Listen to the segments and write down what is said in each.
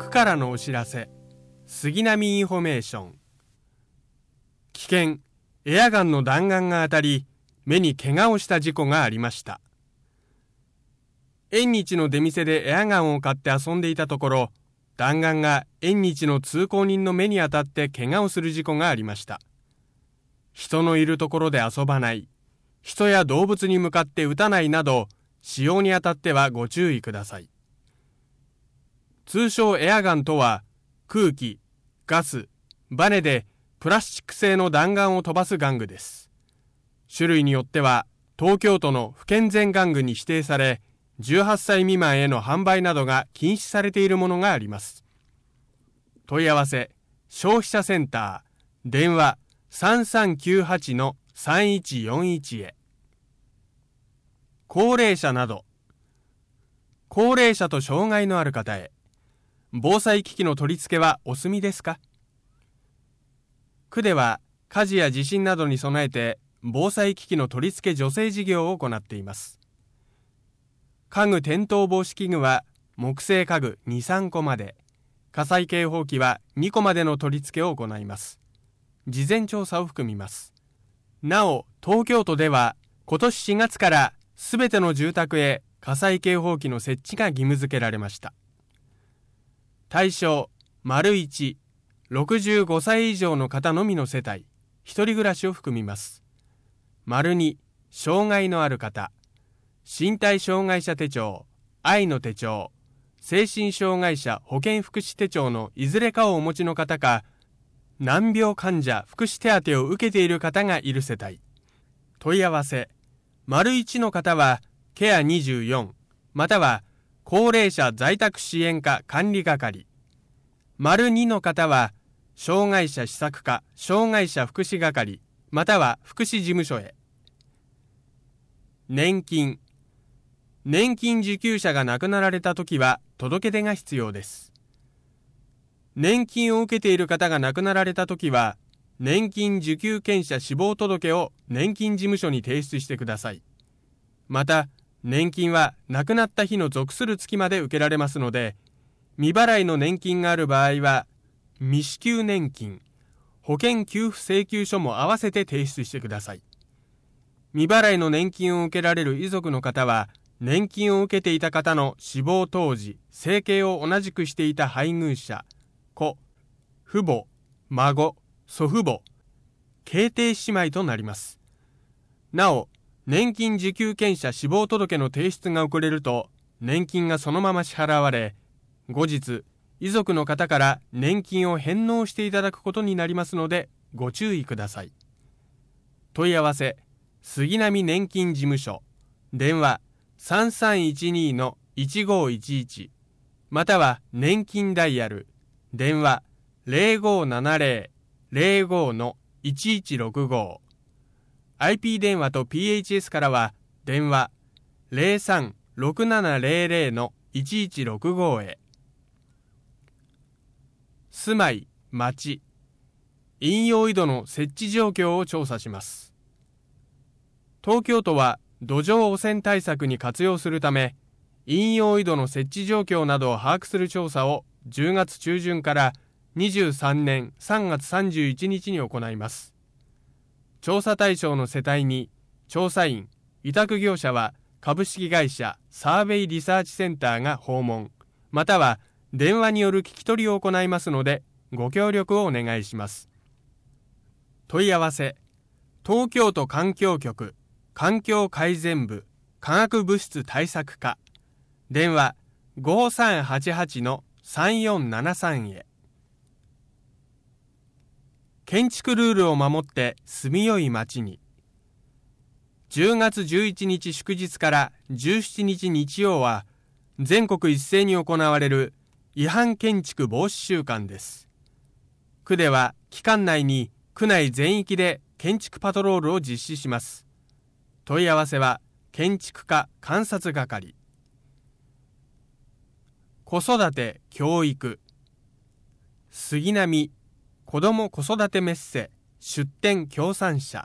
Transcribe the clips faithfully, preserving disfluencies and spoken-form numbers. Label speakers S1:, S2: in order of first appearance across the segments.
S1: 区からのお知らせ、杉並インフォメーション。危険、エアガンの弾丸が当たり、目に怪我をした事故がありました。縁日の出店でエアガンを買って遊んでいたところ、弾丸が縁日の通行人の目に当たって怪我をする事故がありました。人のいるところで遊ばない、人や動物に向かって撃たないなど、使用にあたってはご注意ください。通称エアガンとは、空気、ガス、バネでプラスチック製の弾丸を飛ばす玩具です。種類によっては、東京都の不健全玩具に指定され、じゅうはっさい未満への販売などが禁止されているものがあります。問い合わせ、消費者センター、電話 さんさんきゅうはちのさんいちよんいち へ。高齢者など、高齢者と障害のある方へ、防災機器の取り付けはお済みですか？区では火事や地震などに備えて防災機器の取り付け助成事業を行っています。家具転倒防止器具は木製家具に、さんこまで、火災警報器はにこまでの取り付けを行います。事前調査を含みます。なお、東京都では今年しがつからすべての住宅へ火災警報器の設置が義務付けられました。対象、丸いち、ろくじゅうごさい以上の方のみの世帯、一人暮らしを含みます。丸に、障害のある方、身体障害者手帳、愛の手帳、精神障害者保健福祉手帳のいずれかをお持ちの方か、難病患者福祉手当を受けている方がいる世帯。問い合わせ、丸いちの方は、ケアにじゅうよん、または、高齢者在宅支援課管理係。丸にの方は、障害者施策課障害者福祉係、または福祉事務所へ。年金。年金受給者が亡くなられたときは、届け出が必要です。年金を受けている方が亡くなられたときは、年金受給権者死亡届を年金事務所に提出してください。また、年金は亡くなった日の属する月まで受けられますので、未払いの年金がある場合は、未支給年金、保険給付請求書も合わせて提出してください。未払いの年金を受けられる遺族の方は、年金を受けていた方の死亡当時、生計を同じくしていた配偶者、子、父母、孫、祖父母、兄弟姉妹となります。なお、年金受給権者死亡届の提出が遅れると、年金がそのまま支払われ、後日、遺族の方から年金を返納していただくことになりますので、ご注意ください。問い合わせ、杉並年金事務所、電話 さんさんいちにのいちごいちいち、または年金ダイヤル、電話 ゼロごななゼロ ゼロごのいちいちろくご。アイピー 電話と ピーエイチエス からは電話 ゼロさんろくななゼロゼロのいちいちろくご へ。住まい、町、飲用井戸の設置状況を調査します。東京都は土壌汚染対策に活用するため、飲用井戸の設置状況などを把握する調査をじゅうがつちゅうじゅんからにじゅうさんねんさんがつさんじゅういちにちに行います。調査対象の世帯に、調査員、委託業者は株式会社サーベイリサーチセンターが訪問、または電話による聞き取りを行いますので、ご協力をお願いします。問い合わせ、東京都環境局、環境改善部、化学物質対策課、電話 ごさんはちはちのさんよんななさん へ。建築ルールを守って住みよい街に。じゅうがつじゅういちにち祝日からじゅうしちにち日曜は、全国一斉に行われる違反建築防止週間です。区では期間内に区内全域で建築パトロールを実施します。問い合わせは建築課監察係。子育て教育、杉並子ども子育てメッセ出店協賛社。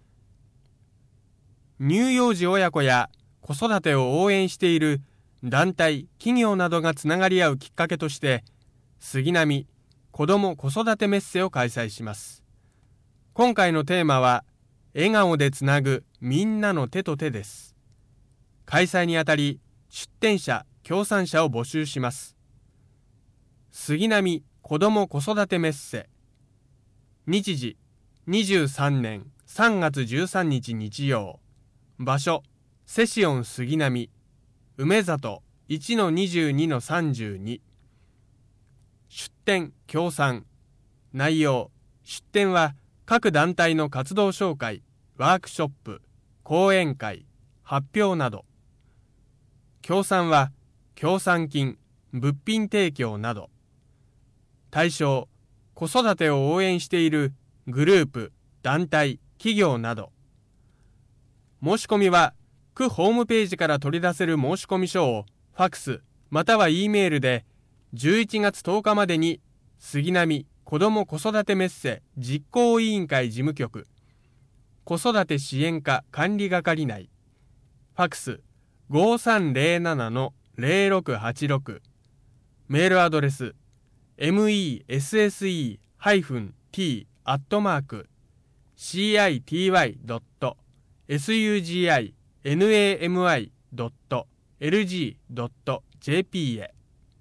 S1: 乳幼児親子や子育てを応援している団体、企業などがつながり合うきっかけとして、 杉並子ども子育てメッセを開催します。今回のテーマは、笑顔でつなぐみんなの手と手です。開催にあたり、出展者、協賛者を募集します。杉並子ども子育てメッセ。日時、にじゅうさんねんさんがつじゅうさんにち日曜。場所、セシオン杉並、梅里 いちのにじゅうにのさんじゅうに。出展、協賛。内容、出展は各団体の活動紹介、ワークショップ、講演会、発表など。協賛は協賛金、物品提供など。対象、子育てを応援しているグループ、団体、企業など。申し込みは区ホームページから取り出せる申込書をファクスまたは E メールでじゅういちがつとおかまでに杉並子ども子育てメッセ実行委員会事務局子育て支援課管理係内ファクス ごーさんぜろななのぜろろくはちろく メールアドレス メッセ ハイフン ティー アットマーク シーアイティーワイ ドット エスユージーアイエヌエーエムアイ ドット エルジー ドット ジェーピー へ。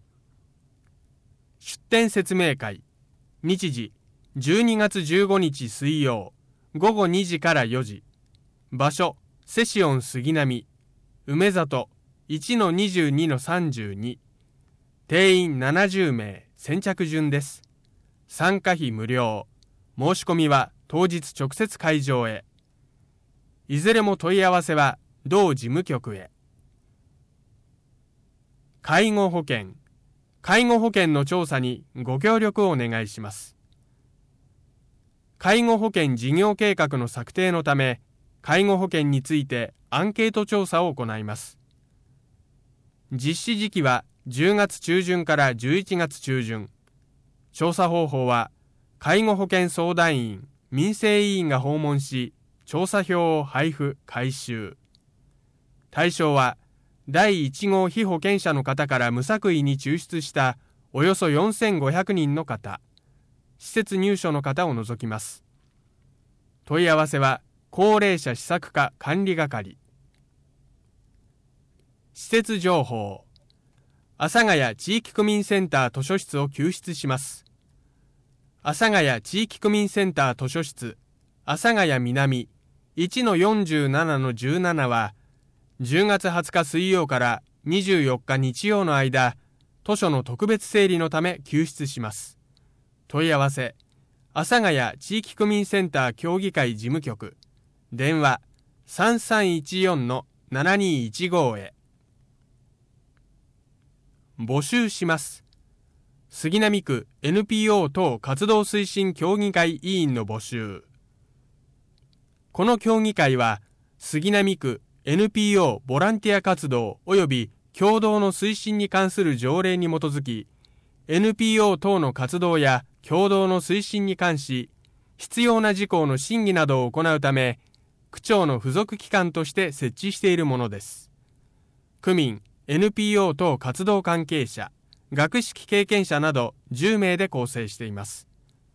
S1: 出展説明会。日時じゅうにがつじゅうごにち水曜ごごにじからよじ。場所セシオン杉並梅里 いちのにじゅうにのさんじゅうに。定員ななじゅうめい先着順です。参加費無料。申し込みは当日直接会場へ。いずれも問い合わせは同事務局へ。介護保険。介護保険の調査にご協力をお願いします。介護保険事業計画の策定のため、介護保険についてアンケート調査を行います。実施時期はじゅうがつちゅうじゅんからじゅういちがつちゅうじゅん。調査方法は、介護保険相談員、民生委員が訪問し、調査票を配布・回収。対象は、だいいちごう被保険者の方から無作為に抽出したおよそよんせんごひゃくにんの方、施設入所の方を除きます。問い合わせは、高齢者施策課管理係。施設情報。阿佐ヶ谷地域区民センター図書室を救出します。阿佐ヶ谷地域区民センター図書室、阿佐ヶ谷南 いちのよんじゅうななのじゅうなな は、じゅうがつはつか水曜からにじゅうよっか日曜の間、図書の特別整理のため救出します。問い合わせ、阿佐ヶ谷地域区民センター協議会事務局、電話 さんさんいちよんのななにいちご へ。募集します。杉並区 エヌピーオー 等活動推進協議会委員の募集。この協議会は、杉並区 エヌピーオー ボランティア活動及び共同の推進に関する条例に基づき、エヌピーオー 等の活動や共同の推進に関し、必要な事項の審議などを行うため、区庁の付属機関として設置しているものです。区民、エヌピーオー 等活動関係者、学識経験者などじゅうめいで構成しています。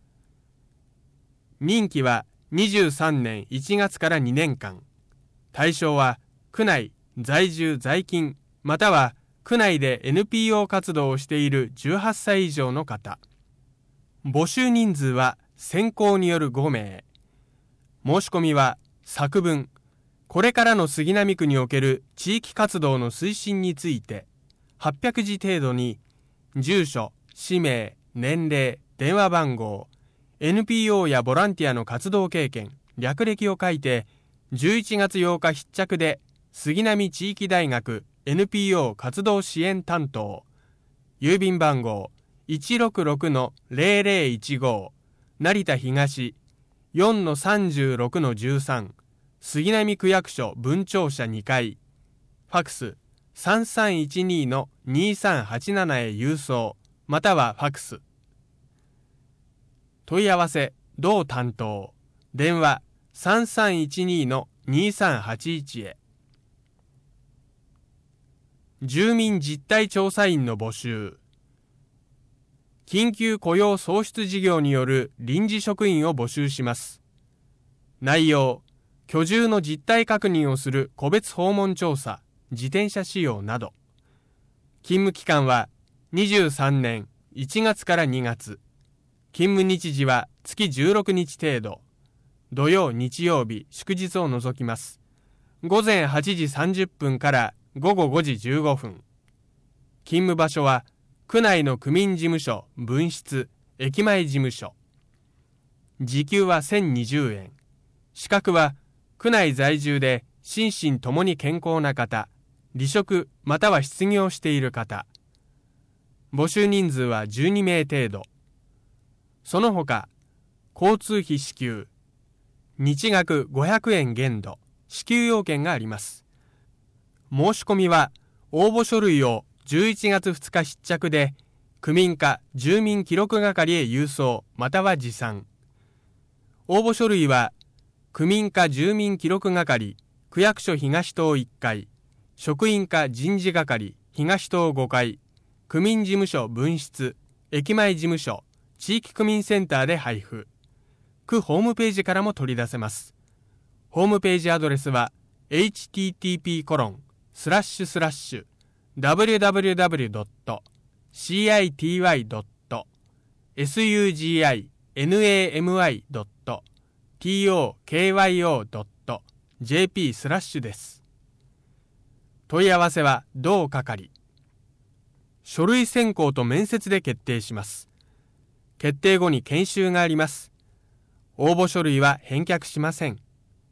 S1: 任期はにじゅうさんねんいちがつからにねんかん。対象は区内在住在勤または区内で エヌピーオー 活動をしているじゅうはっさい以上の方。募集人数は選考によるごめい。申し込みは作文、これからの杉並区における地域活動の推進についてはっぴゃくじ程度に住所、氏名、年齢、電話番号、エヌピーオー やボランティアの活動経験、略歴を書いてじゅういちがつようか必着で杉並地域大学 エヌピーオー 活動支援担当、郵便番号 いちろくろくのぜろぜろいちご 成田東 よんのさんじゅうろくのじゅうさん 杉並区役所分庁舎にかい、ファクスさんさんいちにのにさんはちななへ郵送またはファクス。問い合わせ同担当、電話さんさんいちにのにさんはちいちへ。住民実態調査員の募集。 緊急雇用創出事業による臨時職員を募集します。内容、居住の実態確認をする個別訪問調査、自転車使用など。勤務期間はにじゅうさんねんいちがつからにがつ。勤務日時は月じゅうろくにち程度。土曜、日曜日、祝日を除きます。ごぜんはちじさんじゅっぷんからごごごじじゅうごふん。勤務場所は区内の区民事務所、分室、駅前事務所。時給はせんにじゅうえん。資格は区内在住で心身ともに健康な方、離職または失業している方。募集人数はじゅうにめい程度。その他、交通費支給、日額ごひゃくえん限度、支給要件があります。申し込みは応募書類をじゅういちがつふつか必着で、区民課住民記録係へ郵送または持参。応募書類は区民課住民記録係、区役所東棟いっかい、職員課人事係、東棟ごかい、区民事務所分室、駅前事務所、地域区民センターで配布。区ホームページからも取り出せます。ホームページアドレスは エイチティーティーピーコロンスラッシュスラッシュダブリュダブリュダブリュドットシーアイティーワイドットエスユージーアイエヌエーエムワイドットティーオーケーワイオードットジェーピースラッシュです。問い合わせは同係。書類選考と面接で決定します。決定後に研修があります。応募書類は返却しません。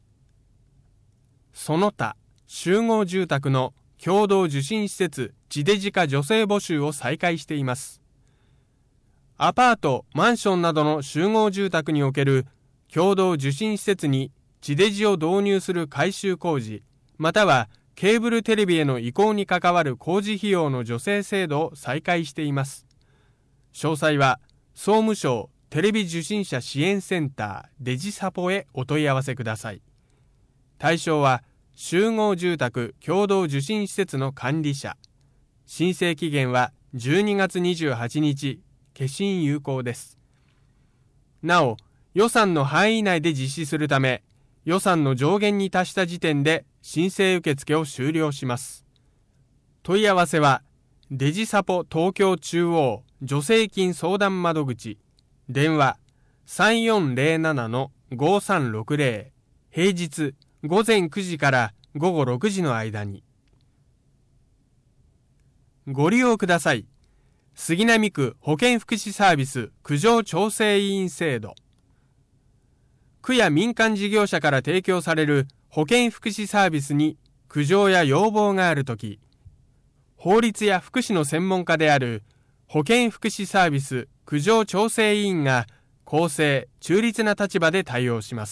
S1: その他、集合住宅の共同受信施設地デジ化助成募集を再開しています。アパート、マンションなどの集合住宅における共同受信施設に地デジを導入する改修工事、またはケーブルテレビへの移行に関わる工事費用の助成制度を再開しています。詳細は総務省テレビ受信者支援センターデジサポへお問い合わせください。対象は集合住宅共同受信施設の管理者。申請期限はじゅうにがつにじゅうはちにち、消印有効です。なお、予算の範囲内で実施するため、予算の上限に達した時点で申請受付を終了します。問い合わせは、デジサポ東京中央助成金相談窓口、電話 さんよんゼロななのごさんろくゼロ、平日ごぜんくじからごごろくじの間に。ご利用ください。杉並区保健福祉サービス苦情調整委員制度。区や民間事業者から提供される保健福祉サービスに苦情や要望があるとき、法律や福祉の専門家である保健福祉サービス苦情調整委員が公正・中立な立場で対応します。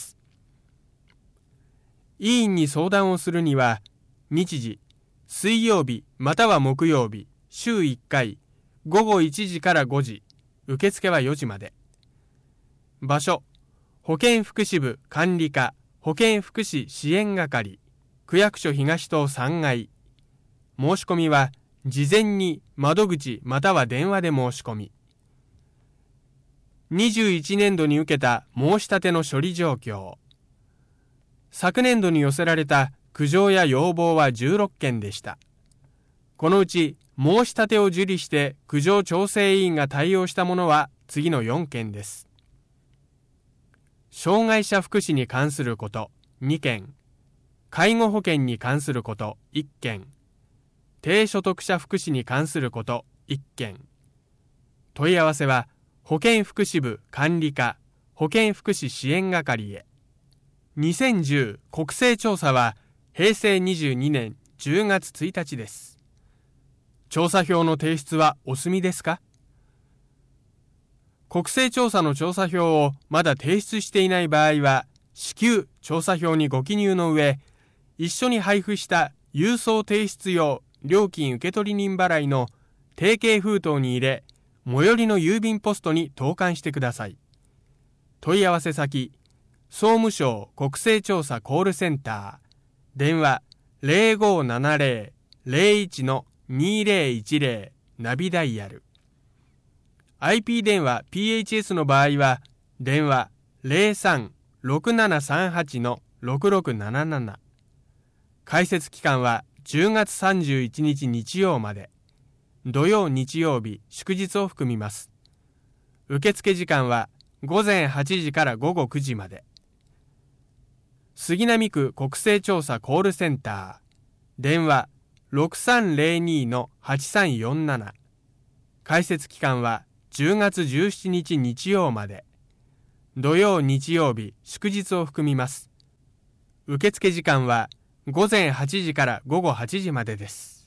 S1: 委員に相談をするには、日時、水曜日または木曜日、週いっかい、ごごいちじからごじ、受付はよじまで。場所、保健福祉部管理課保健福祉支援係、区役所東棟さんがい。申し込みは、事前に窓口または電話で申し込み。にじゅういちねんどに受けた申し立ての処理状況。昨年度に寄せられた苦情や要望はじゅうろっけんでした。このうち申し立てを受理して苦情調整委員が対応したものは次のよんけんです。障害者福祉に関することにけん、介護保険に関することいっけん、低所得者福祉に関することいっけん。問い合わせは保健福祉部管理課保健福祉支援係へ。にせんじゅう国勢調査はへいせいにじゅうにねんじゅうがつついたちです。調査票の提出はお済みですか？国勢調査の調査票をまだ提出していない場合は、至急調査票にご記入の上、一緒に配布した郵送提出用料金受取人払いの定型封筒に入れ、最寄りの郵便ポストに投函してください。問い合わせ先、総務省国勢調査コールセンター、電話 ゼロごななゼロ ゼロいちのにゼロいちゼロ ナビダイヤル。 アイピー 電話 ピーエイチエス の場合は、電話 ゼロさん ろくななさんはち ろくろくななな。開設期間はじゅうがつさんじゅういちにち日曜まで。土曜日曜日祝日を含みます。受付時間はごぜんはちじからごごくじまで。杉並区国勢調査コールセンター。電話 ろくさんゼロに はちさんよんなな。開設期間はじゅうがつじゅうしちにち日曜まで。土曜日曜日祝日を含みます。受付時間はごぜんはちじからごごはちじまでです。